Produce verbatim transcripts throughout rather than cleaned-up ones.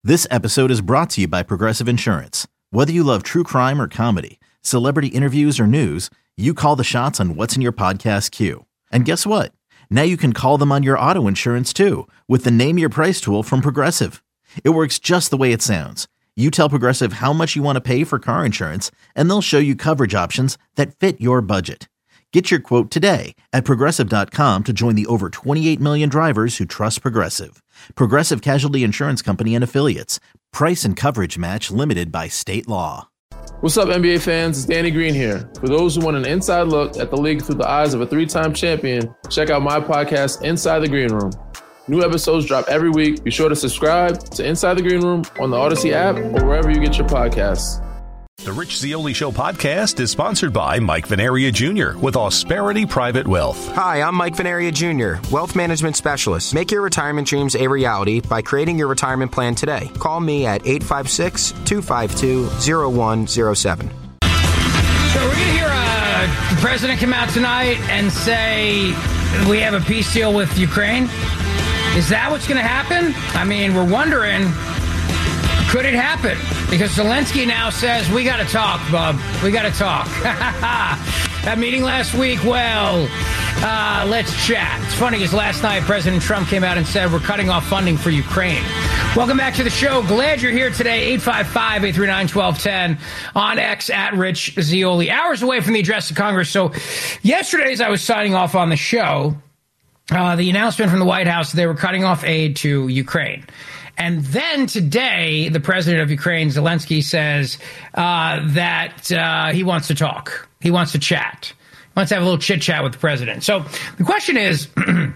This episode is brought to you by Progressive Insurance. Whether you love true crime or comedy, celebrity interviews or news, you call the shots on what's in your podcast queue. And guess what? Now you can call them on your auto insurance too with the Name Your Price tool from Progressive. It works just the way it sounds. You tell Progressive how much you want to pay for car insurance, and they'll show you coverage options that fit your budget. Get your quote today at Progressive dot com to join the over twenty-eight million drivers who trust Progressive. Progressive Casualty Insurance Company and Affiliates. Price and coverage match limited by state law. What's up, N B A fans? It's Danny Green here. For those who want an inside look at the league through the eyes of a three-time champion, check out my podcast, Inside the Green Room. New episodes drop every week. Be sure to subscribe to Inside the Green Room on the Odyssey app or wherever you get your podcasts. The Rich Zeoli Show podcast is sponsored by Mike Venaria Junior with Ausperity Private Wealth. Hi, I'm Mike Venaria Junior, Wealth Management Specialist. Make your retirement dreams a reality by creating your retirement plan today. Call me at eight five six, two five two, zero one zero seven. So we're going to hear uh, the president come out tonight and say we have a peace deal with Ukraine. Is that what's going to happen? I mean, we're wondering, could it happen? Because Zelensky now says, we got to talk, bub. We got to talk. That meeting last week, well, uh, let's chat. It's funny because last night President Trump came out and said we're cutting off funding for Ukraine. Welcome back to the show. Glad you're here today. eight five five, eight three nine, one two one zero on X at Rich Zeoli. Hours away from the address to Congress. So yesterday, as I was signing off on the show, uh, the announcement from the White House, they were cutting off aid to Ukraine. And then today, the president of Ukraine, Zelensky, says uh, that uh, he wants to talk. He wants to chat. He wants to have a little chit-chat with the president. So the question is,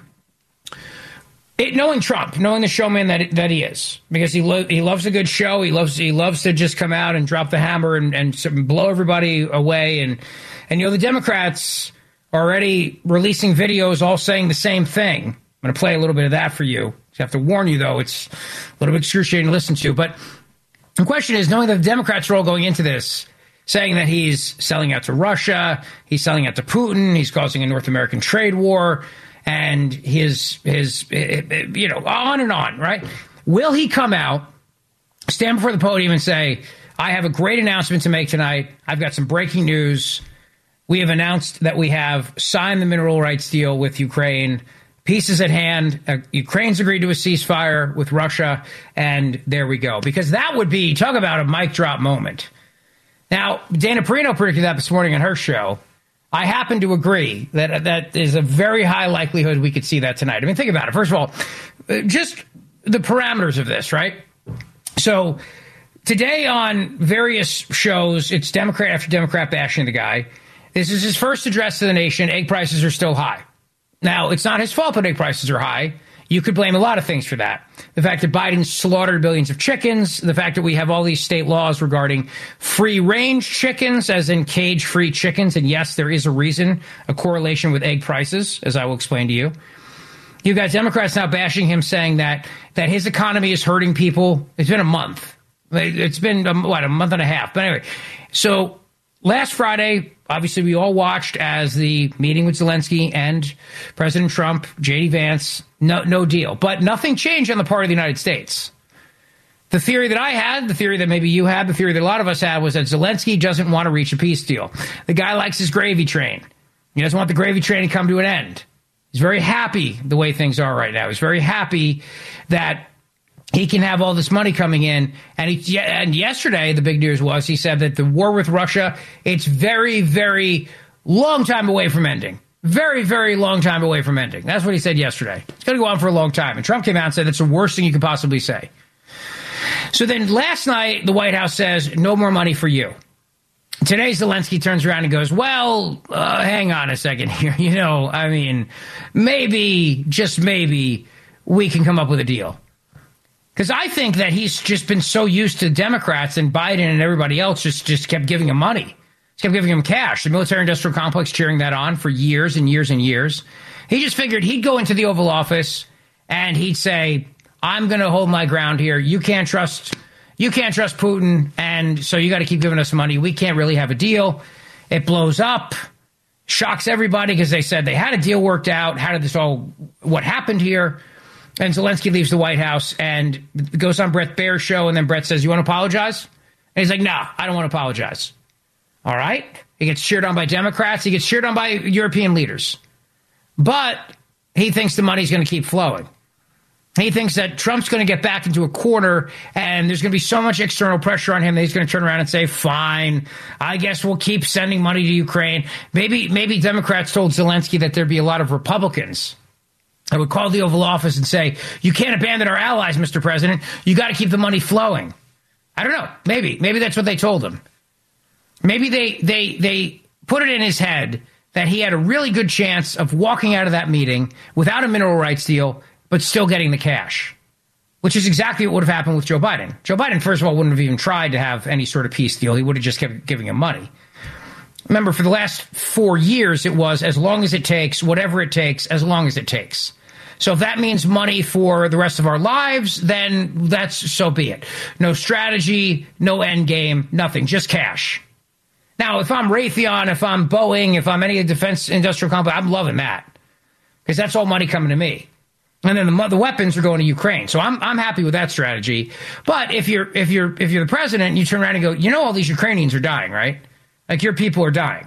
it, knowing Trump, knowing the showman that that he is, because he lo- he loves a good show. He loves he loves to just come out and drop the hammer and, and blow everybody away. And, and, you know, the Democrats are already releasing videos all saying the same thing. I'm going to play a little bit of that for you. I have to warn you, though, it's a little bit excruciating to listen to. But the question is, knowing that the Democrats are all going into this, saying that he's selling out to Russia, he's selling out to Putin, he's causing a North American trade war, and his, his, you know, on and on, right? Will he come out, stand before the podium and say, I have a great announcement to make tonight. I've got some breaking news. We have announced that we have signed the mineral rights deal with Ukraine. Peace is at hand. Uh, Ukraine's agreed to a ceasefire with Russia, and there we go. Because that would be, talk about a mic drop moment. Now, Dana Perino predicted that this morning on her show. I happen to agree that that is a very high likelihood we could see that tonight. I mean, think about it. First of all, just the parameters of this, right? So today on various shows, it's Democrat after Democrat bashing the guy. This is his first address to the nation. Egg prices are still high. Now, it's not his fault that egg prices are high. You could blame a lot of things for that. The fact that Biden slaughtered billions of chickens, the fact that we have all these state laws regarding free-range chickens, as in cage-free chickens. And yes, there is a reason, a correlation with egg prices, as I will explain to you. You've got Democrats now bashing him, saying that that his economy is hurting people. It's been a month. It's been, a, what, a month and a half. But anyway, so last Friday, obviously, we all watched as the meeting with Zelensky and President Trump, J D Vance, no, no deal. But nothing changed on the part of the United States. The theory that I had, the theory that maybe you had, the theory that a lot of us had was that Zelensky doesn't want to reach a peace deal. The guy likes his gravy train. He doesn't want the gravy train to come to an end. He's very happy the way things are right now. He's very happy that he can have all this money coming in. And, he, and yesterday, the big news was he said that the war with Russia, it's very, very long time away from ending. Very, very long time away from ending. That's what he said yesterday. It's going to go on for a long time. And Trump came out and said that's the worst thing you could possibly say. So then last night, the White House says, no more money for you. Today, Zelensky turns around and goes, well, uh, hang on a second here. You know, I mean, maybe, just maybe, we can come up with a deal. Because I think that he's just been so used to Democrats and Biden and everybody else just, just kept giving him money. Just kept giving him cash. The military-industrial complex cheering that on for years and years and years. He just figured he'd go into the Oval Office and he'd say, I'm going to hold my ground here. You can't trust you can't trust Putin, and so you got to keep giving us money. We can't really have a deal. It blows up, shocks everybody because they said they had a deal worked out. How did this all, what happened here? And Zelensky leaves the White House and goes on Bret Baier's show, and then Bret says, you want to apologize? And he's like, no, I don't want to apologize. All right? He gets cheered on by Democrats. He gets cheered on by European leaders. But he thinks the money's going to keep flowing. He thinks that Trump's going to get back into a corner, and there's going to be so much external pressure on him that he's going to turn around and say, fine, I guess we'll keep sending money to Ukraine. Maybe, maybe Democrats told Zelensky that there'd be a lot of Republicans that would call the Oval Office and say, you can't abandon our allies, Mister President. You got to keep the money flowing. I don't know. Maybe. Maybe that's what they told him. Maybe they, they, they put it in his head that he had a really good chance of walking out of that meeting without a mineral rights deal, but still getting the cash, which is exactly what would have happened with Joe Biden. Joe Biden, first of all, wouldn't have even tried to have any sort of peace deal. He would have just kept giving him money. Remember, for the last four years, it was as long as it takes, whatever it takes, as long as it takes. So if that means money for the rest of our lives, then that's so be it. No strategy, no end game, nothing, just cash. Now, if I'm Raytheon, if I'm Boeing, if I'm any of the defense industrial company, I'm loving that because that's all money coming to me. And then the, the weapons are going to Ukraine. So I'm I'm happy with that strategy. But if you're if you're if you're the president and you turn around and go, you know, all these Ukrainians are dying, right? Like your people are dying.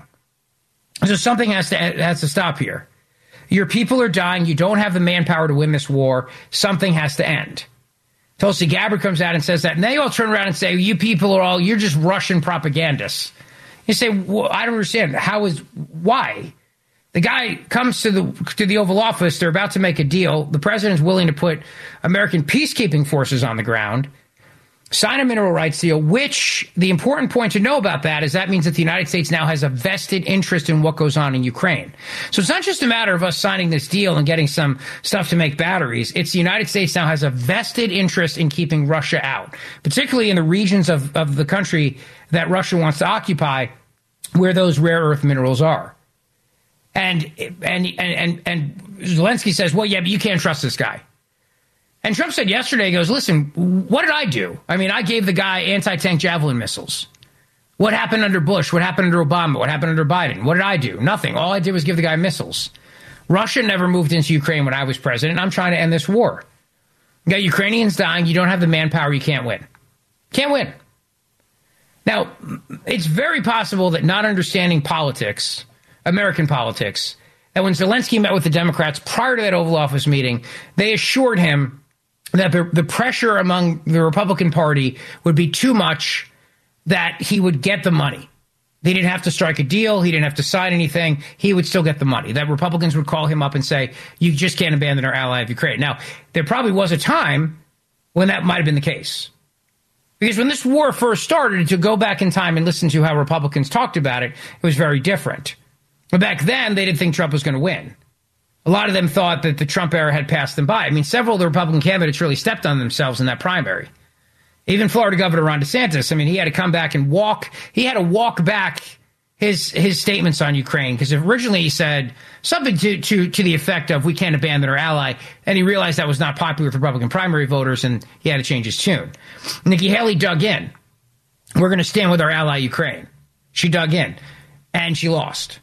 So something has to has to stop here. Your people are dying. You don't have the manpower to win this war. Something has to end. Tulsi Gabbard comes out and says that, and they all turn around and say, you people are all, you're just Russian propagandists. You say, well, I don't understand. How is, why? The guy comes to the to the Oval Office. They're about to make a deal. The president's willing to put American peacekeeping forces on the ground, sign a mineral rights deal, which the important point to know about that is that means that the United States now has a vested interest in what goes on in Ukraine. So it's not just a matter of us signing this deal and getting some stuff to make batteries. It's the United States now has a vested interest in keeping Russia out, particularly in the regions of, of the country that Russia wants to occupy where those rare earth minerals are. And, and, and, and, and Zelensky says, well, yeah, but you can't trust this guy. And Trump said yesterday, he goes, listen, what did I do? I mean, I gave the guy anti-tank Javelin missiles. What happened under Bush? What happened under Obama? What happened under Biden? What did I do? Nothing. All I did was give the guy missiles. Russia never moved into Ukraine when I was president. I'm trying to end this war. You got Ukrainians dying. You don't have the manpower. You can't win. Can't win. Now, it's very possible that not understanding politics, American politics, that when Zelensky met with the Democrats prior to that Oval Office meeting, they assured him that the, the pressure among the Republican Party would be too much that he would get the money. They didn't have to strike a deal. He didn't have to sign anything. He would still get the money. That Republicans would call him up and say, you just can't abandon our ally of Ukraine. Now, there probably was a time when that might have been the case. Because when this war first started, to go back in time and listen to how Republicans talked about it, it was very different. But back then, they didn't think Trump was going to win. A lot of them thought that the Trump era had passed them by. I mean, several of the Republican candidates really stepped on themselves in that primary. Even Florida Governor Ron DeSantis, I mean, he had to come back and walk. He had to walk back his his statements on Ukraine, because originally he said something to, to, to the effect of, we can't abandon our ally. And he realized that was not popular with Republican primary voters, and he had to change his tune. Nikki Haley dug in. We're going to stand with our ally, Ukraine. She dug in, and she lost.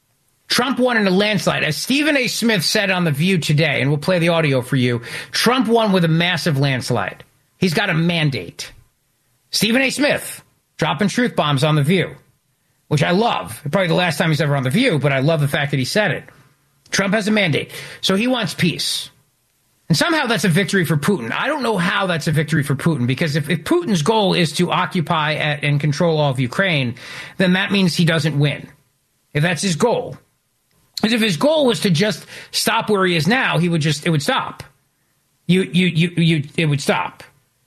Trump won in a landslide. As Stephen A. Smith said on The View today, and we'll play the audio for you, Trump won with a massive landslide. He's got a mandate. Stephen A. Smith dropping truth bombs on The View, which I love. Probably the last time he's ever on The View, but I love the fact that he said it. Trump has a mandate. So he wants peace. And somehow that's a victory for Putin. I don't know how that's a victory for Putin, because if, if Putin's goal is to occupy at, and control all of Ukraine, then that means he doesn't win. If that's his goal. Because if his goal was to just stop where he is now, he would just, it would stop. You, you, you, you, it would stop.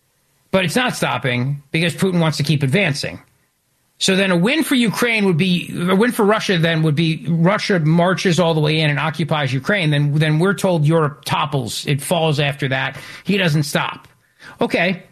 But it's not stopping because Putin wants to keep advancing. So then a win for Ukraine would be, a win for Russia then would be, Russia marches all the way in and occupies Ukraine. Then, then we're told Europe topples. It falls after that. He doesn't stop. Okay.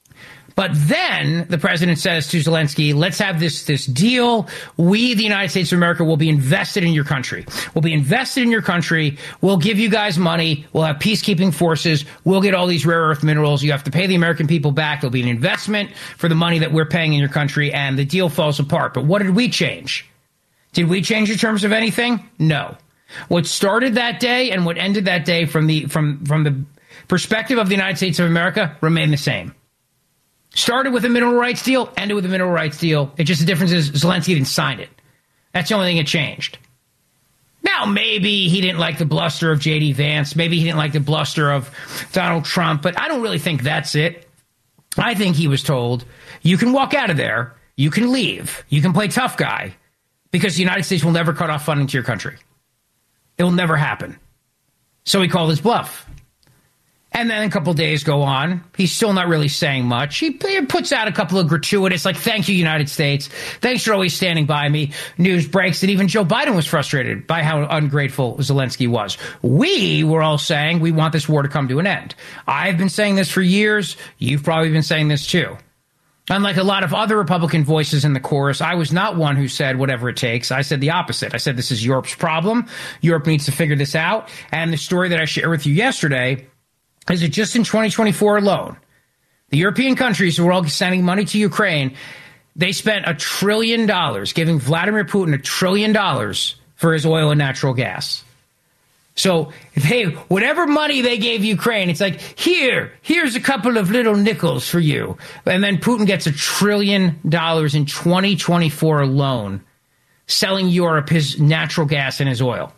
But then the president says to Zelensky, let's have this, this deal. We, the United States of America, will be invested in your country. We'll be invested in your country. We'll give you guys money. We'll have peacekeeping forces. We'll get all these rare earth minerals. You have to pay the American people back. There'll be an investment for the money that we're paying in your country, and the deal falls apart. But what did we change? Did we change the terms of anything? No. What started that day and what ended that day from the, from, from the perspective of the United States of America remained the same. Started with a mineral rights deal, ended with a mineral rights deal. It just the difference is Zelensky didn't sign it. That's the only thing that changed. Now, maybe he didn't like the bluster of J D Vance. Maybe he didn't like the bluster of Donald Trump. But I don't really think that's it. I think he was told, you can walk out of there. You can leave. You can play tough guy. Because the United States will never cut off funding to your country. It will never happen. So he called his bluff. And then a couple of days go on. He's still not really saying much. He puts out a couple of gratuitous, like, thank you, United States. Thanks for always standing by me. News breaks that even Joe Biden was frustrated by how ungrateful Zelensky was. We were all saying we want this war to come to an end. I've been saying this for years. You've probably been saying this too. Unlike a lot of other Republican voices in the chorus, I was not one who said whatever it takes. I said the opposite. I said this is Europe's problem. Europe needs to figure this out. And the story that I shared with you yesterday is that just in twenty twenty-four alone, the European countries who were all sending money to Ukraine, they spent a trillion dollars, giving Vladimir Putin a trillion dollars for his oil and natural gas. So, hey, whatever money they gave Ukraine, it's like, here, here's a couple of little nickels for you. And then Putin gets a trillion dollars in twenty twenty-four alone, selling Europe his natural gas and his oil.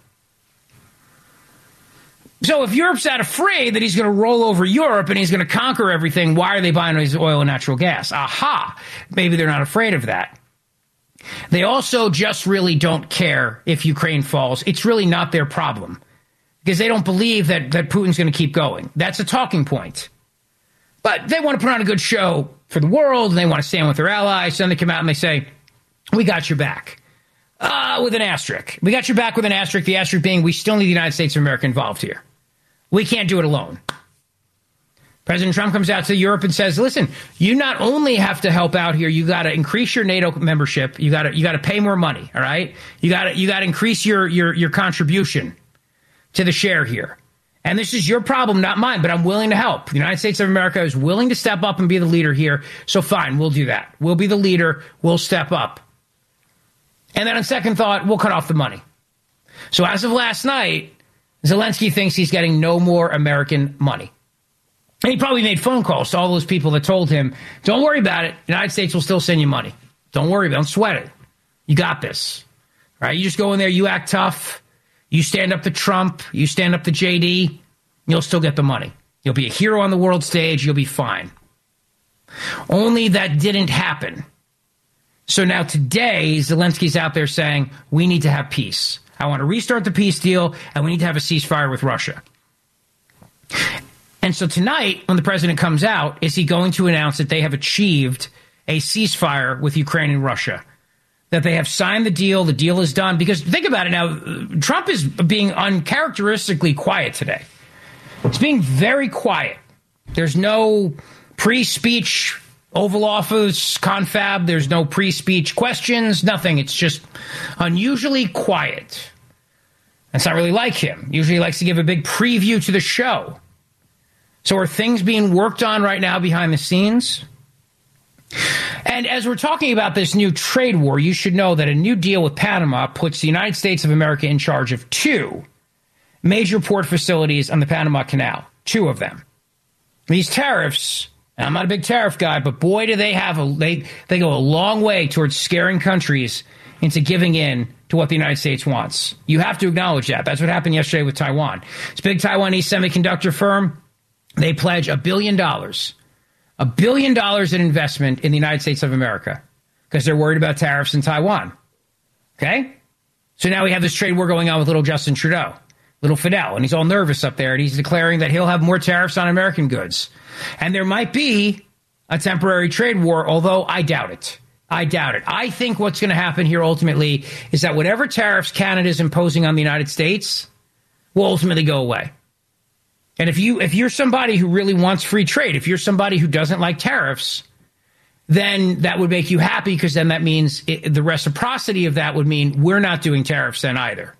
So if Europe's that afraid that he's going to roll over Europe and he's going to conquer everything, why are they buying his oil and natural gas? Aha! Maybe they're not afraid of that. They also just really don't care if Ukraine falls. It's really not their problem. Because they don't believe that, that Putin's going to keep going. That's a talking point. But they want to put on a good show for the world, and they want to stand with their allies. So then they come out and they say, we got your back. Uh, with an asterisk. We got your back with an asterisk, the asterisk being we still need the United States of America involved here. We can't do it alone. President Trump comes out to Europe and says, listen, you not only have to help out here, you got to increase your NATO membership. You got to you got to pay more money, all right? You got to you got to increase your your your contribution to the share here. And this is your problem, not mine, but I'm willing to help. The United States of America is willing to step up and be the leader here. So fine, we'll do that. We'll be the leader. We'll step up. And then on second thought, we'll cut off the money. So as of last night, Zelensky thinks he's getting no more American money. And he probably made phone calls to all those people that told him, don't worry about it. The United States will still send you money. Don't worry about it. Don't sweat it. You got this. Right? You just go in there, you act tough. You stand up to Trump. You stand up to J D. You'll still get the money. You'll be a hero on the world stage. You'll be fine. Only that didn't happen. So now today, Zelensky's out there saying, we need to have peace. I want to restart the peace deal, and we need to have a ceasefire with Russia. And so tonight, when the president comes out, is he going to announce that they have achieved a ceasefire with Ukraine and Russia? That they have signed the deal, the deal is done? Because think about it now, Trump is being uncharacteristically quiet today. It's being very quiet. There's no pre-speech Oval Office confab. There's no pre-speech questions, nothing. It's just unusually quiet. That's not really like him. Usually he likes to give a big preview to the show. So are things being worked on right now behind the scenes? And as we're talking about this new trade war, you should know that a new deal with Panama puts the United States of America in charge of two major port facilities on the Panama Canal. Two of them. These tariffs, and I'm not a big tariff guy, but boy, do they have a they they go a long way towards scaring countries into giving in to what the United States wants. You have to acknowledge that. That's what happened yesterday with Taiwan. This big Taiwanese semiconductor firm, they pledge a billion dollars. A billion dollars in investment in the United States of America because they're worried about tariffs in Taiwan. Okay? So now we have this trade war going on with little Justin Trudeau, little Fidel, and he's all nervous up there, and he's declaring that he'll have more tariffs on American goods. And there might be a temporary trade war, although I doubt it. I doubt it. I think what's going to happen here ultimately is that whatever tariffs Canada is imposing on the United States will ultimately go away. And if you if you're somebody who really wants free trade, if you're somebody who doesn't like tariffs, then that would make you happy because then that means it, the reciprocity of that would mean we're not doing tariffs then either.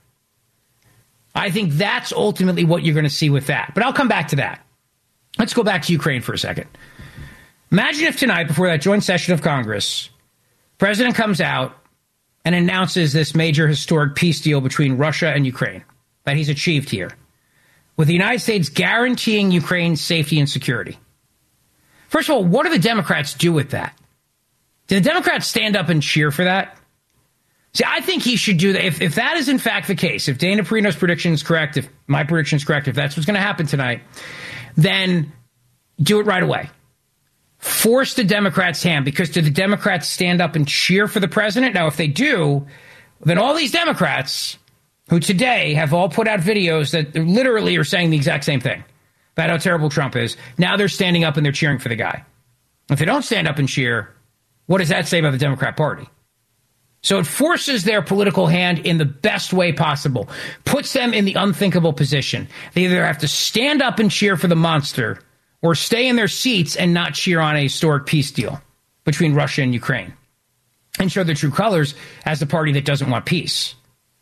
I think that's ultimately what you're going to see with that. But I'll come back to that. Let's go back to Ukraine for a second. Imagine if tonight, before that joint session of Congress, President comes out and announces this major historic peace deal between Russia and Ukraine that he's achieved here. with the United States guaranteeing Ukraine's safety and security. First of all, what do the Democrats do with that? Do the Democrats stand up and cheer for that? See, I think he should do that. If, if that is in fact the case, if Dana Perino's prediction is correct, if my prediction is correct, if that's what's going to happen tonight, then do it right away. Force the Democrats' hand, because do the Democrats stand up and cheer for the president? Now, if they do, then all these Democrats who today have all put out videos that literally are saying the exact same thing about how terrible Trump is, now they're standing up and they're cheering for the guy. If they don't stand up and cheer, what does that say about the Democrat Party? So it forces their political hand in the best way possible, puts them in the unthinkable position. They either have to stand up and cheer for the monster or stay in their seats and not cheer on a historic peace deal between Russia and Ukraine and show their true colors as the party that doesn't want peace.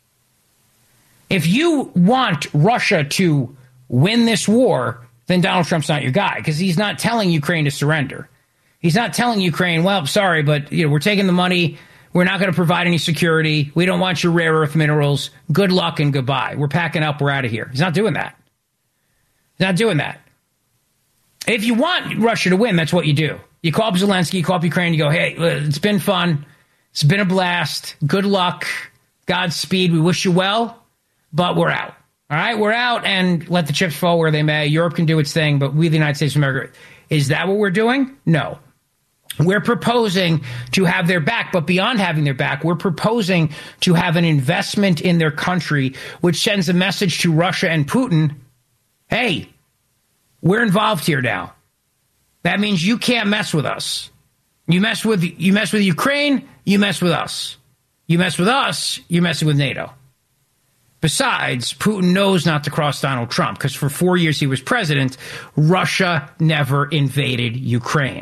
If you want Russia to win this war, then Donald Trump's not your guy, because he's not telling Ukraine to surrender. He's not telling Ukraine, well, sorry, but you know, we're taking the money. We're not going to provide any security. We don't want your rare earth minerals. Good luck and goodbye. We're packing up. We're out of here. He's not doing that. He's not doing that. If you want Russia to win, that's what you do. You call up Zelensky, you call up Ukraine, you go, hey, it's been fun. It's been a blast. Good luck. Godspeed. We wish you well, but we're out. All right, we're out, and let the chips fall where they may. Europe can do its thing, but we, the United States of America, is that what we're doing? No. We're proposing to have their back, but beyond having their back, we're proposing to have an investment in their country, which sends a message to Russia and Putin, hey, we're involved here now. That means you can't mess with us. You mess with you mess with Ukraine, you mess with us. You mess with us, you're messing with NATO. Besides, Putin knows not to cross Donald Trump, because for four years he was president, Russia never invaded Ukraine.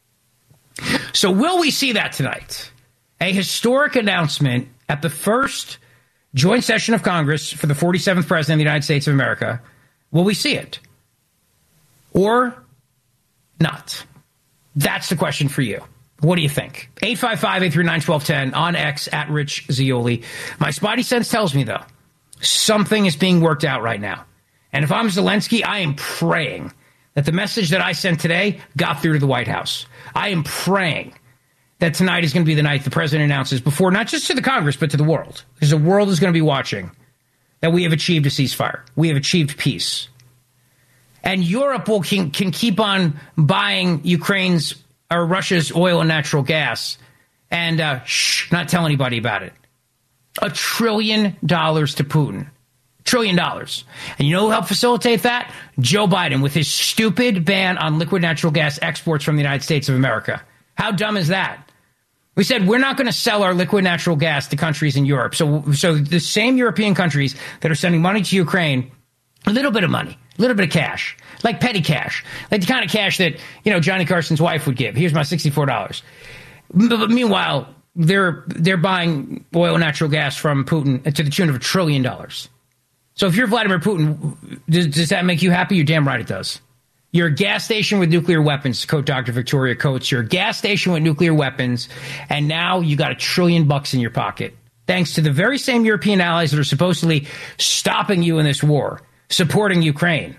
So will we see that tonight? A historic announcement at the first joint session of Congress for the forty-seventh president of the United States of America. Will we see it? Or not? That's the question for you. What do you think? eight five five, eight three nine, one two one zero on X at Rich Zeoli. My spidey sense tells me, though, something is being worked out right now. And if I'm Zelensky, I am praying that the message that I sent today got through to the White House. I am praying that tonight is going to be the night the president announces before, not just to the Congress, but to the world, because the world is going to be watching, that we have achieved a ceasefire. We have achieved peace. And Europe will can, can keep on buying Ukraine's or Russia's oil and natural gas and uh, shh, not tell anybody about it. A trillion dollars to Putin. Trillion dollars. And you know who helped facilitate that? Joe Biden with his stupid ban on liquid natural gas exports from the United States of America. How dumb is that? We said we're not going to sell our liquid natural gas to countries in Europe. So, so the same European countries that are sending money to Ukraine, a little bit of money, a little bit of cash, like petty cash, like the kind of cash that, you know, Johnny Carson's wife would give. Here's my sixty-four dollars. But meanwhile, they're they're buying oil and natural gas from Putin to the tune of a trillion dollars. So if you're Vladimir Putin, does, does that make you happy? You're damn right it does. You're a gas station with nuclear weapons, quote Doctor Victoria Coates. You're a gas station with nuclear weapons, and now you got a trillion bucks in your pocket, thanks to the very same European allies that are supposedly stopping you in this war, supporting Ukraine.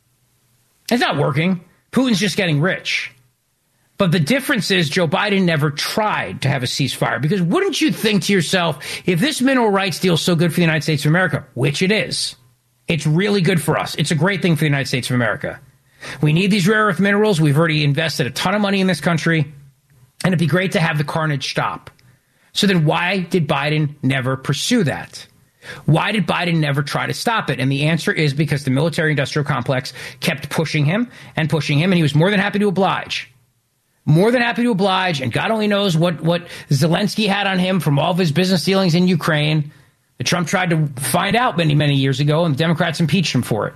It's not working. Putin's just getting rich. But the difference is Joe Biden never tried to have a ceasefire, because wouldn't you think to yourself, if this mineral rights deal is so good for the United States of America, which it is, it's really good for us. It's a great thing for the United States of America. We need these rare earth minerals. We've already invested a ton of money in this country, and it'd be great to have the carnage stop. So then why did Biden never pursue that? Why did Biden never try to stop it? And the answer is because the military-industrial complex kept pushing him and pushing him, and he was more than happy to oblige. More than happy to oblige, and God only knows what, what Zelensky had on him from all of his business dealings in Ukraine that Trump tried to find out many, many years ago, and the Democrats impeached him for it.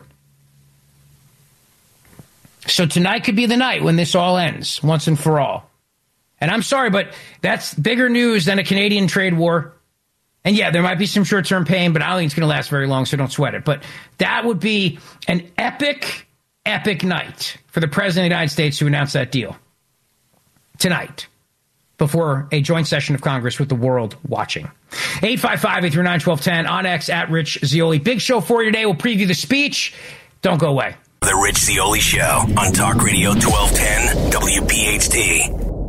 So tonight could be the night when this all ends, once and for all. And I'm sorry, but that's bigger news than a Canadian trade war. And yeah, there might be some short-term pain, but I don't think it's going to last very long, so don't sweat it. But that would be an epic, epic night for the President of the United States to announce that deal. Tonight, before a joint session of Congress with the world watching. eight five five, eight three nine, one two one zero on X at Rich Zeoli. Big show for you today. We'll preview the speech. Don't go away. The Rich Zeoli Show on Talk Radio twelve ten W P H T.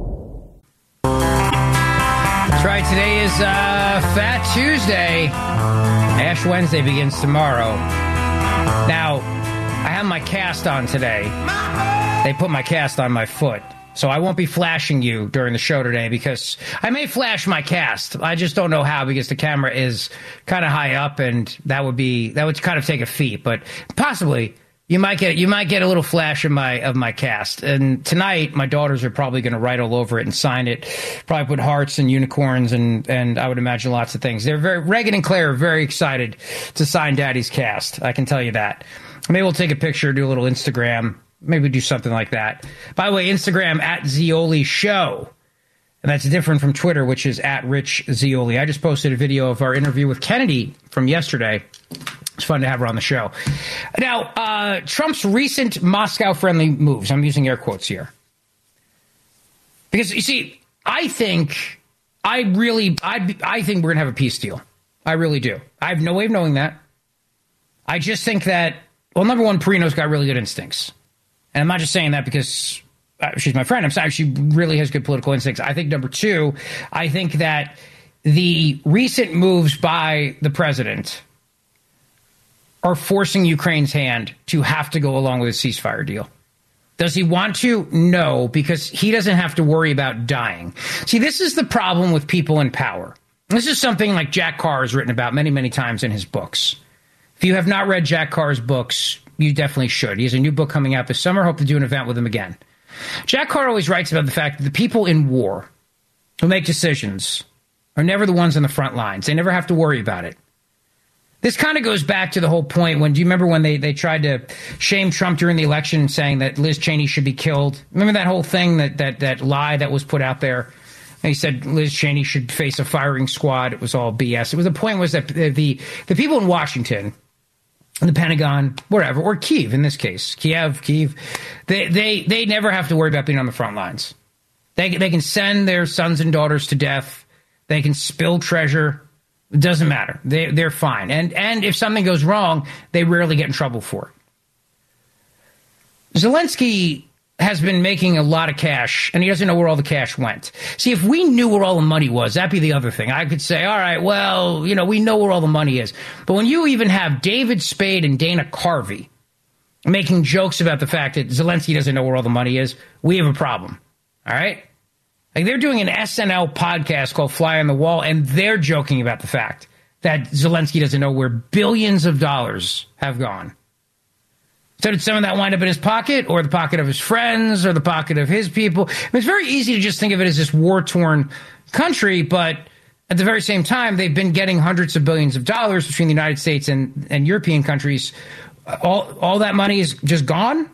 That's right. Today is uh, Fat Tuesday. Ash Wednesday begins tomorrow. Now, I have my cast on today. They put my cast on my foot. So I won't be flashing you during the show today because I may flash my cast. I just don't know how because the camera is kind of high up and that would be that would kind of take a feat. But possibly you might get you might get a little flash of my of my cast. And tonight my daughters are probably going to write all over it and sign it. Probably put hearts and unicorns and and I would imagine lots of things. They're very Reagan and Claire are very excited to sign Daddy's cast. I can tell you that. Maybe we'll take a picture, do a little Instagram. Maybe do something like that. By the way, Instagram at Zeoli Show. And that's different from Twitter, which is at Rich Zeoli. I just posted a video of our interview with Kennedy from yesterday. It's fun to have her on the show. Now, uh, Trump's recent Moscow-friendly moves. I'm using air quotes here. Because, you see, I think, I really, I, I think we're going to have a peace deal. I really do. I have no way of knowing that. I just think that, well, number one, Perino's got really good instincts. And I'm not just saying that because uh, she's my friend. I'm sorry, she really has good political instincts. I think, number two, I think that the recent moves by the president are forcing Ukraine's hand to have to go along with a ceasefire deal. Does he want to? No, because he doesn't have to worry about dying. See, this is the problem with people in power. This is something like Jack Carr has written about many, many times in his books. If you have not read Jack Carr's books, you definitely should. He has a new book coming out this summer. Hope to do an event with him again. Jack Carr always writes about the fact that the people in war who make decisions are never the ones on the front lines. They never have to worry about it. This kind of goes back to the whole point when, do you remember when they, they tried to shame Trump during the election saying that Liz Cheney should be killed? Remember that whole thing, that, that, that lie that was put out there? He said Liz Cheney should face a firing squad. It was all B S. It was the point was that the, the, the people in Washington, the Pentagon, wherever, or Kyiv in this case, Kiev, Kyiv, they, they, they never have to worry about being on the front lines. They, they can send their sons and daughters to death. They can spill treasure. It doesn't matter. They, they're fine. And, and if something goes wrong, they rarely get in trouble for it. Zelensky has been making a lot of cash, and he doesn't know where all the cash went. See, if we knew where all the money was, that'd be the other thing. I could say, all right, well, you know, we know where all the money is. But when you even have David Spade and Dana Carvey making jokes about the fact that Zelensky doesn't know where all the money is, we have a problem. All right? Like, they're doing an S N L podcast called Fly on the Wall, and they're joking about the fact that Zelensky doesn't know where billions of dollars have gone. So did some of that wind up in his pocket, or the pocket of his friends, or the pocket of his people? I mean, it's very easy to just think of it as this war-torn country, but at the very same time, they've been getting hundreds of billions of dollars between the United States and, and European countries. All, all that money is just gone?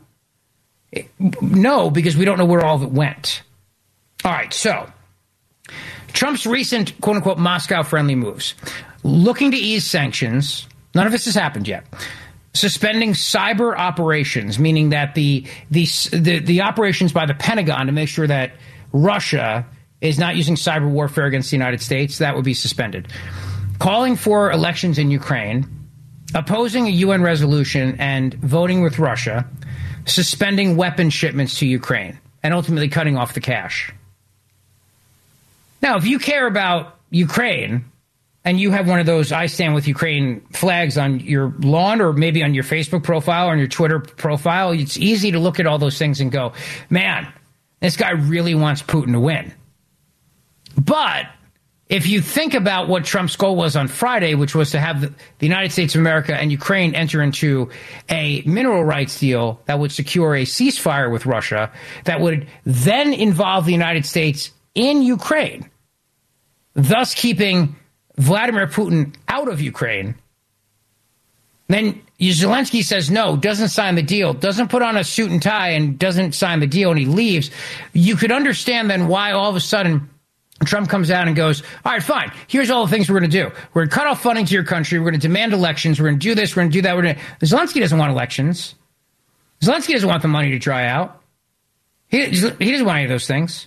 No, because we don't know where all of it went. All right, so Trump's recent, quote-unquote, Moscow-friendly moves. Looking to ease sanctions. None of this has happened yet. Suspending cyber operations, meaning that the, the the the operations by the Pentagon to make sure that Russia is not using cyber warfare against the United States, that would be suspended. Calling for elections in Ukraine, opposing a U N resolution and voting with Russia, suspending weapon shipments to Ukraine, and ultimately cutting off the cash. Now, if you care about Ukraine, and you have one of those I Stand With Ukraine flags on your lawn or maybe on your Facebook profile or on your Twitter profile, it's easy to look at all those things and go, man, this guy really wants Putin to win. But if you think about what Trump's goal was on Friday, which was to have the, the United States of America and Ukraine enter into a mineral rights deal that would secure a ceasefire with Russia, that would then involve the United States in Ukraine, thus keeping Vladimir Putin out of Ukraine, then Zelensky says no, doesn't sign the deal, doesn't put on a suit and tie and doesn't sign the deal, and he leaves. You could understand then why all of a sudden Trump comes out and goes, all right, fine, here's all the things we're going to do. We're going to cut off funding to your country. We're going to demand elections. We're going to do this. We're going to do that. We're going to... Zelensky doesn't want elections. Zelensky doesn't want the money to dry out. He, he doesn't want any of those things.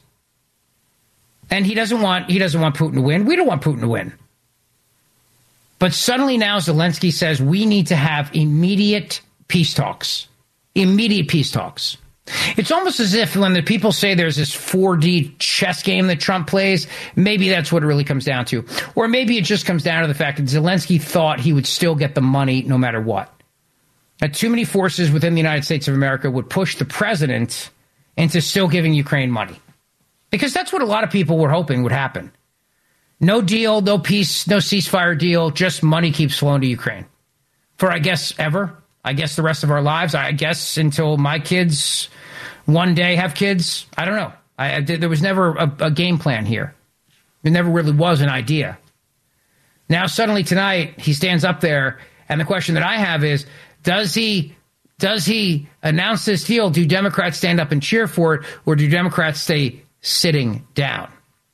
And he doesn't want he doesn't want Putin to win. We don't want Putin to win. But suddenly now Zelensky says we need to have immediate peace talks, immediate peace talks. It's almost as if when the people say there's this four D chess game that Trump plays, maybe that's what it really comes down to. Or maybe it just comes down to the fact that Zelensky thought he would still get the money no matter what. That too many forces within the United States of America would push the president into still giving Ukraine money. Because that's what a lot of people were hoping would happen. No deal, no peace, no ceasefire deal, just money keeps flowing to Ukraine. For, I guess, ever. I guess the rest of our lives. I guess until my kids one day have kids. I don't know. I, I there was never a, a game plan here. There never really was an idea. Now, suddenly tonight, he stands up there, and the question that I have is, does he does he announce this deal? Do Democrats stand up and cheer for it, or do Democrats stay sitting down?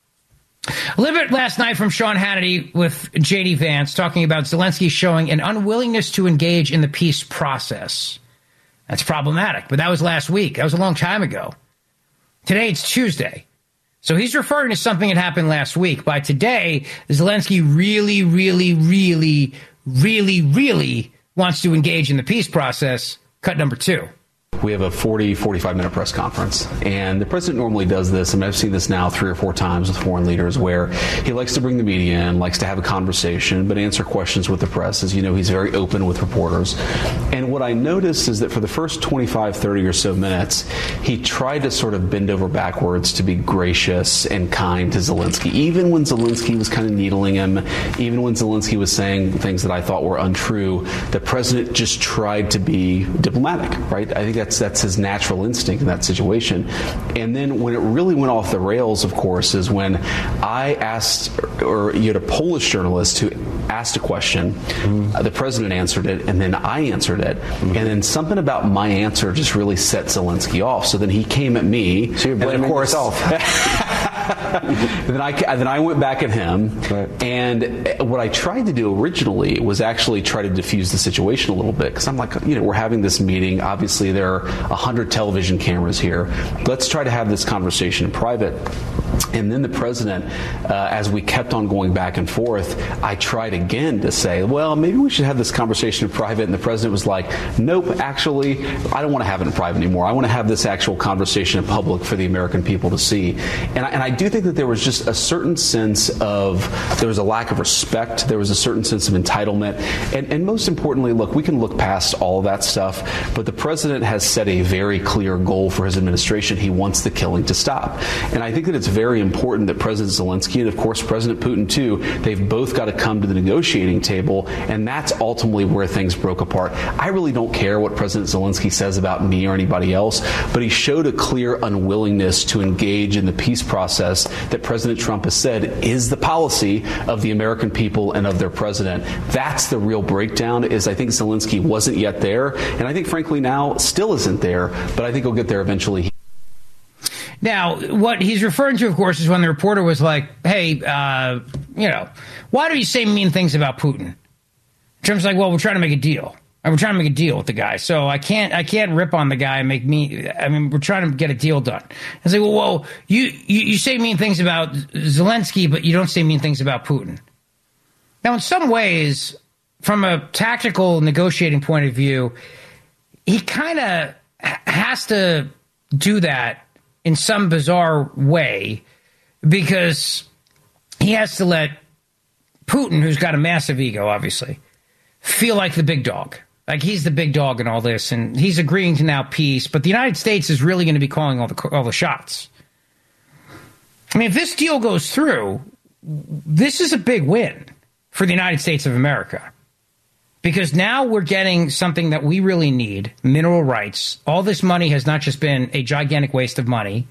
A little bit last night from Sean Hannity with J D Vance talking about Zelensky showing an unwillingness to engage in the peace process. That's problematic, but that was last week. That was a long time ago. Today it's Tuesday. So he's referring to something that happened last week. By today, Zelensky really, really, really, really, really wants to engage in the peace process. Cut number two. We have a forty, forty-five minute press conference, and the president normally does this. I mean, I've seen this now three or four times with foreign leaders where he likes to bring the media in, likes to have a conversation, but answer questions with the press. As you know, he's very open with reporters. And what I noticed is that for the first twenty-five, thirty or so minutes, he tried to sort of bend over backwards to be gracious and kind to Zelensky, even when Zelensky was kind of needling him, even when Zelensky was saying things that I thought were untrue. The president just tried to be diplomatic, right? I think that's That's his natural instinct in that situation. And then when it really went off the rails, of course, is when I asked, or you had a Polish journalist who asked a question, mm-hmm. uh, the president answered it, and then I answered it. Mm-hmm. And then something about my answer just really set Zelensky off. So then he came at me. So you're blaming of course, yourself. then I then I went back at him, right. And what I tried to do originally was actually try to diffuse the situation a little bit, because I'm like, you know, we're having this meeting. Obviously, there are a hundred television cameras here. Let's try to have this conversation in private. And then the president, uh, as we kept on going back and forth, I tried again to say, well, maybe we should have this conversation in private. And the president was like, nope, actually, I don't want to have it in private anymore. I want to have this actual conversation in public for the American people to see. And I, and I do think that there was just a certain sense of, there was a lack of respect. There was a certain sense of entitlement. And, and most importantly, look, we can look past all of that stuff, but the president has set a very clear goal for his administration. He wants the killing to stop. And I think that it's very important that President Zelensky and, of course, President Putin, too, they've both got to come to the negotiating table, and that's ultimately where things broke apart. I really don't care what President Zelensky says about me or anybody else, but he showed a clear unwillingness to engage in the peace process that President Trump has said is the policy of the American people and of their president. That's the real breakdown, is I think Zelensky wasn't yet there, and I think, frankly, now still isn't there, but I think he'll get there eventually. Now, what he's referring to, of course, is when the reporter was like, hey, uh, you know, why do you say mean things about Putin? Trump's like, well, we're trying to make a deal. And we're trying to make a deal with the guy. So I can't I can't rip on the guy and make me, I mean, we're trying to get a deal done. I say, well, well you, you, you say mean things about Zelensky, but you don't say mean things about Putin. Now, in some ways, from a tactical negotiating point of view, he kind of has to do that in some bizarre way, because he has to let Putin, who's got a massive ego, obviously, feel like the big dog. Like he's the big dog in all this, and he's agreeing to now peace, but the United States is really going to be calling all the all the shots. I mean, if this deal goes through, this is a big win for the United States of America. Because now we're getting something that we really need, mineral rights. All this money has not just been a gigantic waste of money,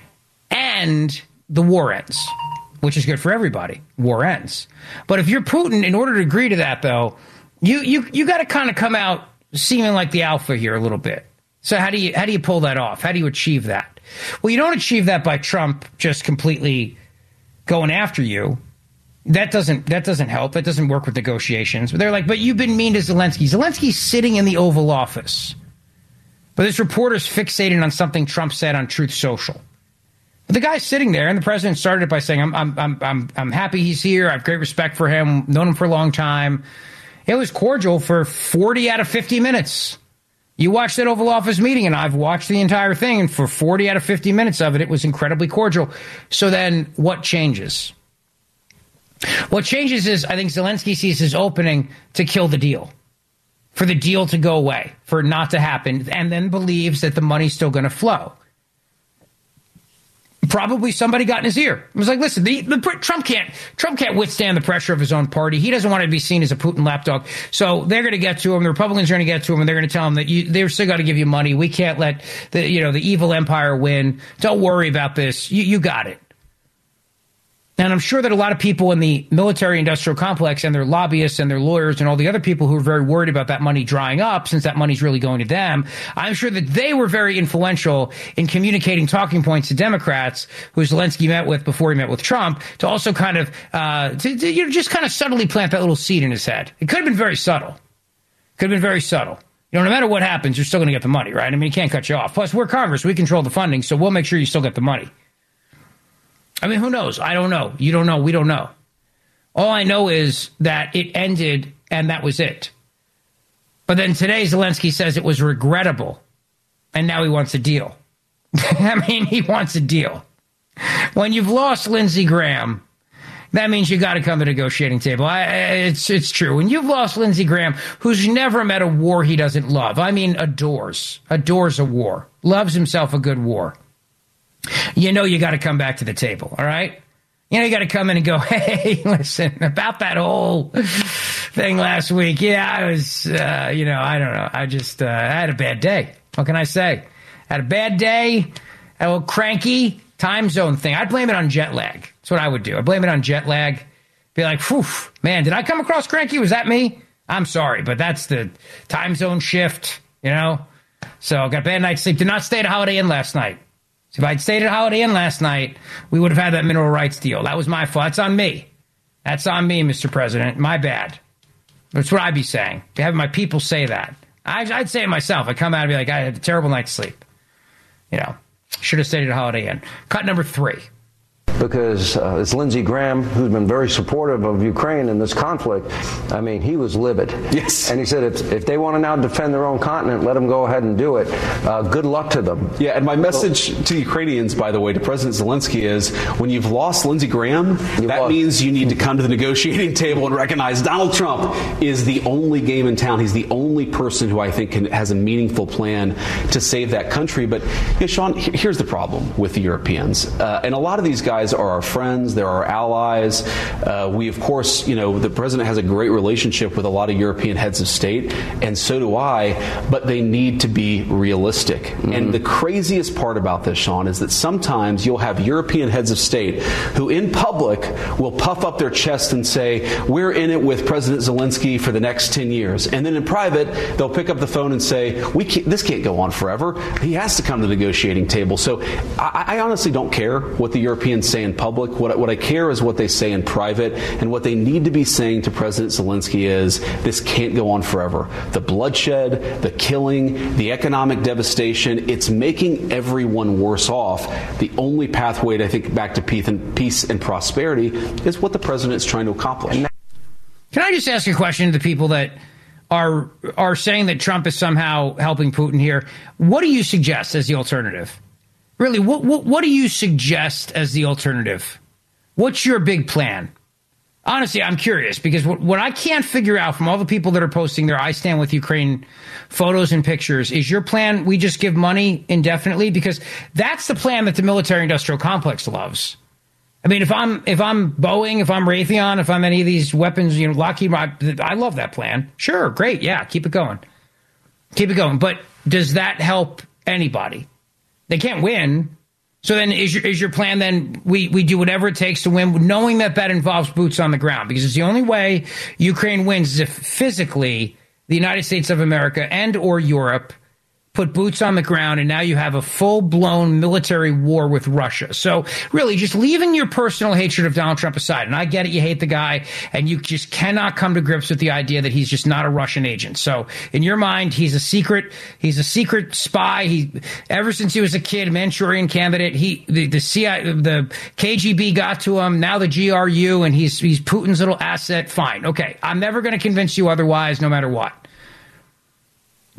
and the war ends, which is good for everybody. War ends. But if you're Putin, in order to agree to that, though, you you you got to kind of come out seeming like the alpha here a little bit. So how do you how do you pull that off? How do you achieve that? Well, you don't achieve that by Trump just completely going after you. That doesn't that doesn't help. That doesn't work with negotiations. But they're like, but you've been mean to Zelensky. Zelensky's sitting in the Oval Office. But this reporter's fixated on something Trump said on Truth Social. But the guy's sitting there, and the president started it by saying, I'm I'm I'm I'm I'm happy he's here. I have great respect for him. Known him for a long time. It was cordial for forty out of fifty minutes. You watch that Oval Office meeting, and I've watched the entire thing, and for forty out of fifty minutes of it, it was incredibly cordial. So then what changes? What changes is I think Zelensky sees his opening to kill the deal, for the deal to go away, for it not to happen, and then believes that the money's still going to flow. Probably somebody got in his ear. It was like, listen, the, the, Trump can't Trump can't withstand the pressure of his own party. He doesn't want to be seen as a Putin lapdog. So they're going to get to him. The Republicans are going to get to him, and they're going to tell him that you, they're still got to give you money. We can't let the you know the evil empire win. Don't worry about this. You, you got it. And I'm sure that a lot of people in the military-industrial complex and their lobbyists and their lawyers and all the other people who are very worried about that money drying up, since that money's really going to them, I'm sure that they were very influential in communicating talking points to Democrats who Zelensky met with before he met with Trump, to also kind of, uh, to, to, you know, just kind of subtly plant that little seed in his head. It could have been very subtle. Could have been very subtle. You know, no matter what happens, you're still going to get the money, right? I mean, he can't cut you off. Plus, we're Congress. We control the funding, so we'll make sure you still get the money. I mean, who knows? I don't know. You don't know. We don't know. All I know is that it ended and that was it. But then today, Zelensky says it was regrettable. And now he wants a deal. I mean, he wants a deal. When you've lost Lindsey Graham, that means you got to come to the negotiating table. I, it's, it's true. When you've lost Lindsey Graham, who's never met a war he doesn't love, I mean, adores, adores a war, loves himself a good war. You know you got to come back to the table, all right? You know you got to come in and go, hey, listen, about that whole thing last week, yeah, I was, uh, you know, I don't know. I just, uh, I had a bad day. What can I say? Had a bad day, a little cranky time zone thing. I'd blame it on jet lag. That's what I would do. I'd blame it on jet lag. Be like, whew, man, did I come across cranky? Was that me? I'm sorry, but that's the time zone shift, you know? So got a bad night's sleep. Did not stay at a Holiday Inn last night. So if I'd stayed at Holiday Inn last night, we would have had that mineral rights deal. That was my fault. That's on me. That's on me, Mister President. My bad. That's what I'd be saying. To have my people say that. I, I'd say it myself. I'd come out and be like, I had a terrible night's sleep. You know, should have stayed at Holiday Inn. Cut number three. Because uh, it's Lindsey Graham, who's been very supportive of Ukraine in this conflict. I mean, he was livid. Yes. And he said, if, if they want to now defend their own continent, let them go ahead and do it. Uh, good luck to them. Yeah, and my message to the Ukrainians, by the way, to President Zelensky is, when you've lost Lindsey Graham, you've that lost. means you need to come to the negotiating table and recognize Donald Trump is the only game in town. He's the only person who I think can, has a meaningful plan to save that country. But, you know, Sean, here's the problem with the Europeans. Uh, and a lot of these guys are our friends. They're our allies. Uh, we, of course, you know, the president has a great relationship with a lot of European heads of state, and so do I, but they need to be realistic. Mm-hmm. And the craziest part about this, Sean, is that sometimes you'll have European heads of state who in public will puff up their chest and say, we're in it with President Zelensky for the next ten years. And then in private, they'll pick up the phone and say, we can't, this can't go on forever. He has to come to the negotiating table. So I, I honestly don't care what the Europeans say in public. What, what I care is what they say in private, and what they need to be saying to President Zelensky is, this can't go on forever. The bloodshed, the killing, the economic devastation, it's making everyone worse off. The only pathway to, I think, back to peace and, peace and prosperity is what the president is trying to accomplish. Can I just ask a question to the people that are are saying that Trump is somehow helping Putin here? What do you suggest as the alternative? Really, what, what what do you suggest as the alternative? What's your big plan? Honestly, I'm curious, because what, what I can't figure out from all the people that are posting their I Stand With Ukraine photos and pictures is your plan, we just give money indefinitely? Because that's the plan that the military-industrial complex loves. I mean, if I'm if I'm Boeing, if I'm Raytheon, if I'm any of these weapons, you know, Lockheed, I, I love that plan. Sure, great, yeah, keep it going. Keep it going. But does that help anybody? They can't win. So then is your, is your plan then we, we do whatever it takes to win, knowing that that involves boots on the ground? Because it's the only way Ukraine wins is if physically the United States of America and or Europe put boots on the ground, and now you have a full-blown military war with Russia. So really, just leaving your personal hatred of Donald Trump aside, and I get it, you hate the guy, and you just cannot come to grips with the idea that he's just not a Russian agent. So in your mind, he's a secret, he's a secret spy. He, ever since he was a kid, Manchurian candidate, he, the, the C I A, the K G B got to him, now the G R U, and he's, he's Putin's little asset. Fine. Okay. I'm never going to convince you otherwise, no matter what.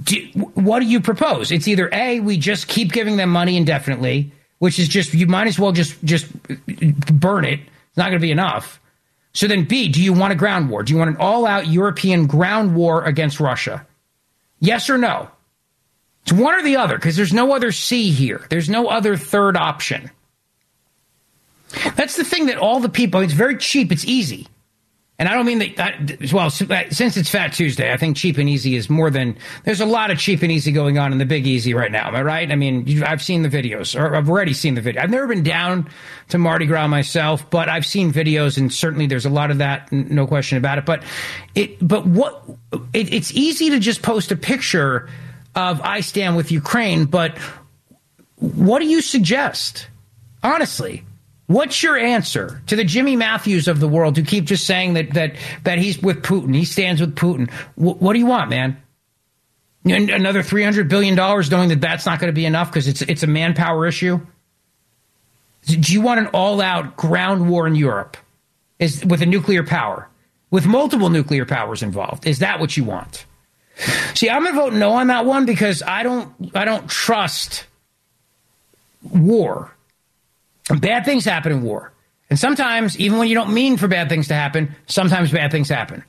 do, what do you propose? It's either A, we just keep giving them money indefinitely, which is just, you might as well just, just burn it. It's not going to be enough. So then B, do you want a ground war? Do you want an all-out European ground war against Russia? Yes or no? It's one or the other, because there's no other C here. There's no other third option. That's the thing that all the people, it's very cheap, it's easy. And I don't mean that, that, well, since it's Fat Tuesday, I think cheap and easy is more than, there's a lot of cheap and easy going on in the Big Easy right now. Am I right? I mean, I've seen the videos, or I've already seen the video. I've never been down to Mardi Gras myself, but I've seen videos, and certainly there's a lot of that, no question about it. But it, but what, it, it's easy to just post a picture of I stand with Ukraine, but what do you suggest? Honestly. What's your answer to the Jimmy Matthews of the world who keep just saying that that that he's with Putin, he stands with Putin? W- what do you want, man? And another three hundred billion dollars, knowing that that's not going to be enough because it's it's a manpower issue? Do you want an all-out ground war in Europe is with a nuclear power, with multiple nuclear powers involved? Is that what you want? See, I'm going to vote no on that one because I don't I don't trust war. Bad things happen in war. And sometimes, even when you don't mean for bad things to happen, sometimes bad things happen.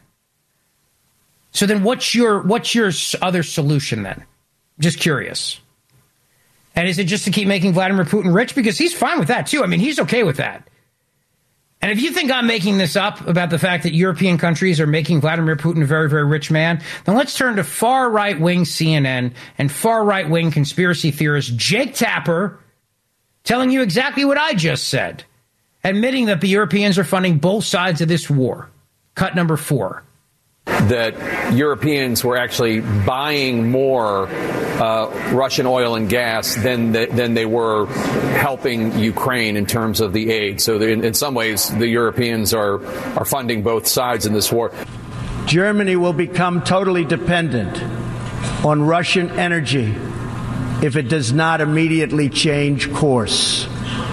So then what's your what's your other solution then? Just curious. And is it just to keep making Vladimir Putin rich? Because he's fine with that, too. I mean, he's okay with that. And if you think I'm making this up about the fact that European countries are making Vladimir Putin a very, very rich man, then let's turn to far right-wing C N N and far right-wing conspiracy theorist Jake Tapper, telling you exactly what I just said, admitting that the Europeans are funding both sides of this war. Cut number four. That Europeans were actually buying more uh, Russian oil and gas than the, than they were helping Ukraine in terms of the aid. So in, in some ways, the Europeans are, are funding both sides in this war. Germany will become totally dependent on Russian energy if it does not immediately change course.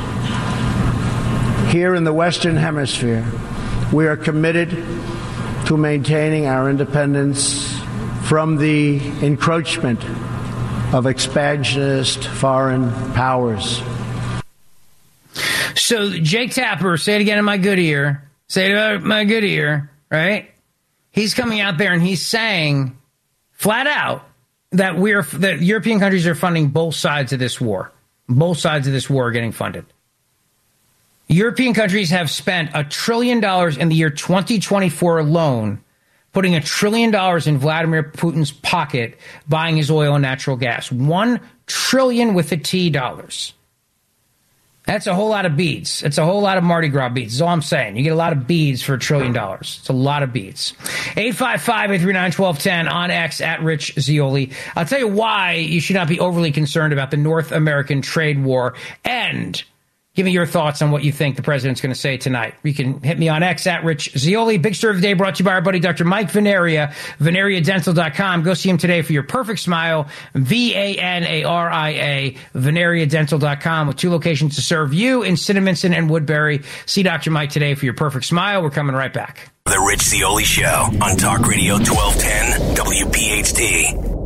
Here in the Western Hemisphere, we are committed to maintaining our independence from the encroachment of expansionist foreign powers. So, Jake Tapper, say it again in my good ear. Say it in my good ear, right? He's coming out there and he's saying flat out that we're that European countries are funding both sides of this war. Both sides of this war are getting funded. European countries have spent a trillion dollars in the year twenty twenty-four alone, putting a trillion dollars in Vladimir Putin's pocket, buying his oil and natural gas. One trillion with a T dollars. That's a whole lot of beads. It's a whole lot of Mardi Gras beads. That's all I'm saying. You get a lot of beads for a trillion dollars. It's a lot of beads. eight five five, eight three nine, one two one zero on X at Rich Zeoli. I'll tell you why you should not be overly concerned about the North American trade war. And give me your thoughts on what you think the president's going to say tonight. You can hit me on X at Rich Zeoli. Big story of the day brought to you by our buddy Doctor Mike Venaria, Venaria Dental dot com. Go see him today for your perfect smile. V A N A R I A, Venaria Dental dot com, with two locations to serve you in Cinnaminson and Woodbury. See Doctor Mike today for your perfect smile. We're coming right back. The Rich Zeoli Show on Talk Radio twelve ten W P H T.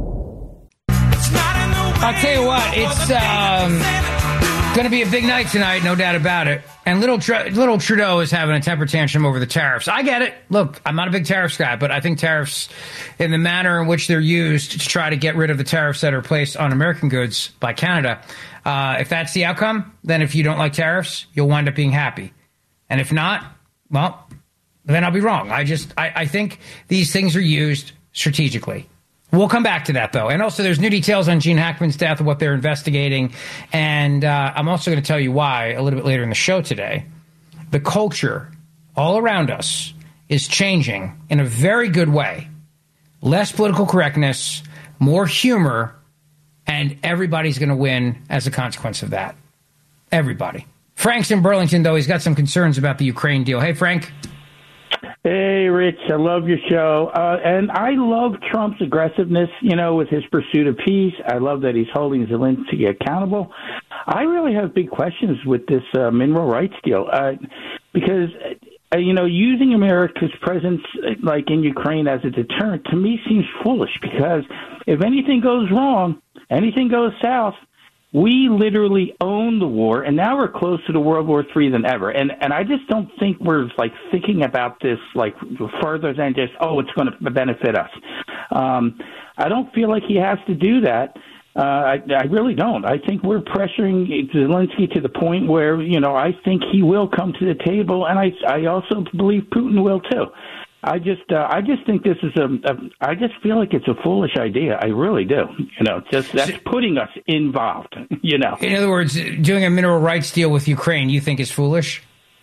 I'll tell you what, it's um, going to be a big night tonight, no doubt about it. And little Tr- little Trudeau is having a temper tantrum over the tariffs. I get it. Look, I'm not a big tariffs guy, but I think tariffs, in the manner in which they're used to try to get rid of the tariffs that are placed on American goods by Canada, uh, if that's the outcome, then if you don't like tariffs, you'll wind up being happy. And if not, well, then I'll be wrong. I just, I, I think these things are used strategically. We'll come back to that, though. And also, there's new details on Gene Hackman's death and what they're investigating. And uh, I'm also going to tell you why a little bit later in the show today. The culture all around us is changing in a very good way. Less political correctness, more humor, and everybody's going to win as a consequence of that. Everybody. Frank's in Burlington, though. He's got some concerns about the Ukraine deal. Hey, Frank. Hey, Rich, I love your show. Uh, and I love Trump's aggressiveness, you know, with his pursuit of peace. I love that he's holding Zelensky accountable. I really have big questions with this uh, mineral rights deal uh, because uh, you know, using America's presence like in Ukraine as a deterrent to me seems foolish, because if anything goes wrong, anything goes south, we literally own the war, and now we're closer to World War Three than ever. And and I just don't think we're like thinking about this like further than just, oh, it's going to benefit us. Um, I don't feel like he has to do that. Uh, I, I really don't. I think we're pressuring Zelensky to the point where, you know, I think he will come to the table, and I I also believe Putin will too. I just, uh, I just think this is a, a. I just feel like it's a foolish idea. I really do. You know, just that's putting us involved. You know. In other words, doing a mineral rights deal with Ukraine, you think is foolish?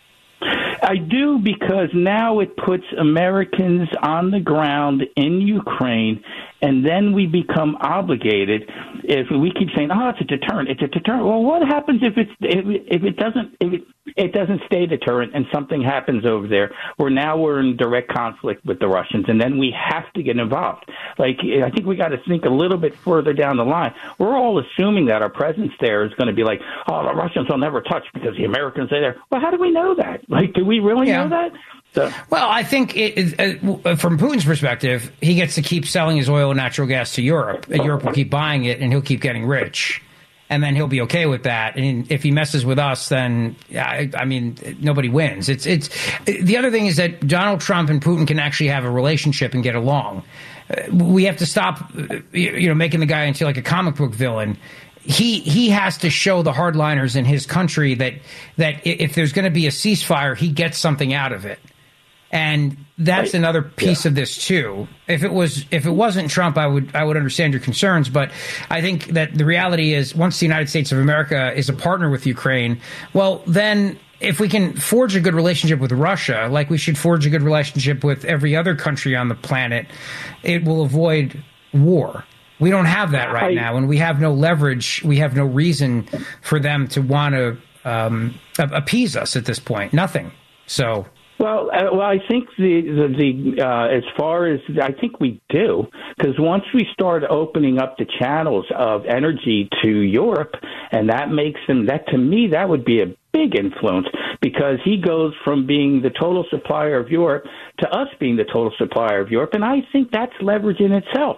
I do, because now it puts Americans on the ground in Ukraine, and then we become obligated. If we keep saying, "Oh, it's a deterrent," it's a deterrent. Well, what happens if it's if, if it doesn't if it, it doesn't stay deterrent and something happens over there where now we're in direct conflict with the Russians, and then we have to get involved? Like, I think we got to think a little bit further down the line. We're all assuming that our presence there is going to be like, "Oh, the Russians will never touch because the Americans are there." Well, how do we know that? Like, do we really yeah. know that? So. Well, I think it, uh, from Putin's perspective, he gets to keep selling his oil and natural gas to Europe. And Europe will keep buying it, and he'll keep getting rich. And then he'll be okay with that. And if he messes with us, then, I, I mean, nobody wins. It's it's the other thing is that Donald Trump and Putin can actually have a relationship and get along. Uh, we have to stop, you know, making the guy into like a comic book villain. He he has to show the hardliners in his country that that if there's going to be a ceasefire, he gets something out of it. And that's another piece yeah. of this too. If it was, if it wasn't Trump, I would, I would understand your concerns. But I think that the reality is, once the United States of America is a partner with Ukraine, well, then if we can forge a good relationship with Russia, like we should forge a good relationship with every other country on the planet, it will avoid war. We don't have that right I, now, and we have no leverage. We have no reason for them to want to um, appease us at this point. Nothing. So. Well, uh, well, I think the the, the uh, as far as I think we do, because once we start opening up the channels of energy to Europe, and that makes them that to me that would be a big influence, because he goes from being the total supplier of Europe to us being the total supplier of Europe, and I think that's leverage in itself.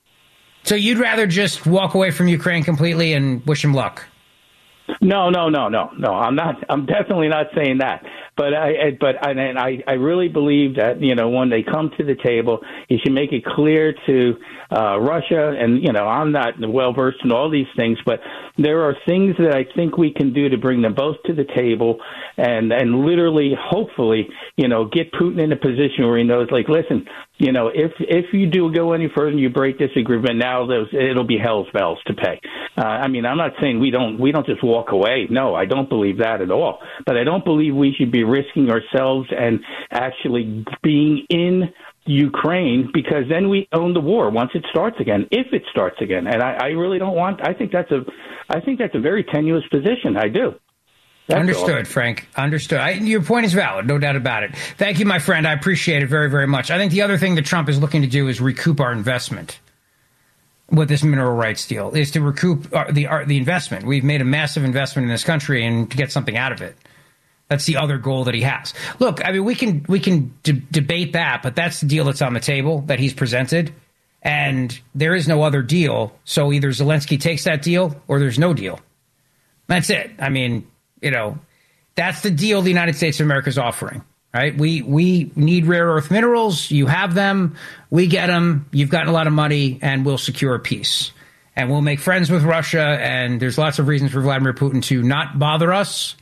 So you'd rather just walk away from Ukraine completely and wish him luck? No, no, no, no, no. I'm not. I'm definitely not saying that. But I, I but I, and I, I really believe that, you know, when they come to the table, he should make it clear to uh, Russia. And, you know, I'm not well versed in all these things, but there are things that I think we can do to bring them both to the table, and and literally, hopefully, you know, get Putin in a position where he knows, like, listen, you know, if if you do go any further and you break this agreement, now those, it'll be hell's bells to pay. Uh, I mean, I'm not saying we don't we don't just walk away. No, I don't believe that at all. But I don't believe we should be risking ourselves and actually being in Ukraine, because then we own the war once it starts again, if it starts again. And I, I really don't want. I think that's a I think that's a very tenuous position. I do. That's Understood, all. Frank. Understood. I, your point is valid, no doubt about it. Thank you, my friend. I appreciate it very, very much. I think the other thing that Trump is looking to do is recoup our investment with this mineral rights deal, is to recoup our, the our, the investment. We've made a massive investment in this country, and to get something out of it. That's the other goal that he has. Look, I mean, we can we can de- debate that, but that's the deal that's on the table that he's presented, and there is no other deal. So either Zelensky takes that deal, or there's no deal. That's it. I mean, you know, that's the deal the United States of America is offering, right? We we need rare earth minerals. You have them. We get them. You've gotten a lot of money, and we'll secure peace. And we'll make friends with Russia, and there's lots of reasons for Vladimir Putin to not bother us.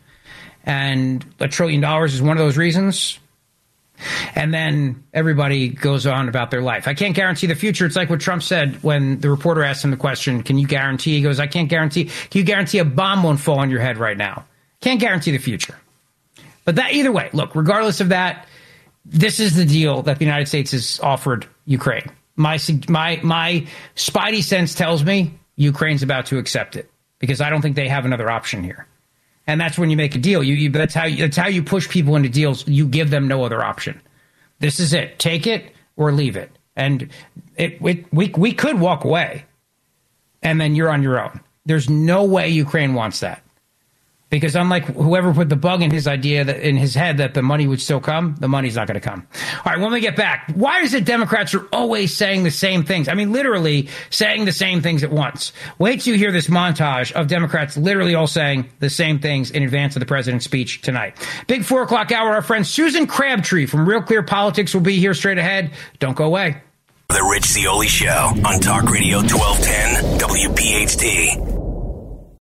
And a trillion dollars is one of those reasons. And then everybody goes on about their life. I can't guarantee the future. It's like what Trump said when the reporter asked him the question, can you guarantee? He goes, I can't guarantee. Can you guarantee a bomb won't fall on your head right now? Can't guarantee the future. But that either way, look, regardless of that, this is the deal that the United States has offered Ukraine. My my my spidey sense tells me Ukraine's about to accept it, because I don't think they have another option here. And that's when you make a deal. You, you that's how you, that's how you push people into deals. You give them no other option. This is it. Take it or leave it. And it, it we we could walk away, and then you're on your own. There's no way Ukraine wants that. Because unlike whoever put the bug in his idea that in his head that the money would still come, the money's not going to come. All right, when we get back, why is it Democrats are always saying the same things? I mean, literally saying the same things at once. Wait till you hear this montage of Democrats literally all saying the same things in advance of the president's speech tonight. Big four o'clock hour, our friend Susan Crabtree from Real Clear Politics will be here straight ahead. Don't go away. The Rich Zeoli Show on Talk Radio twelve ten W P H T.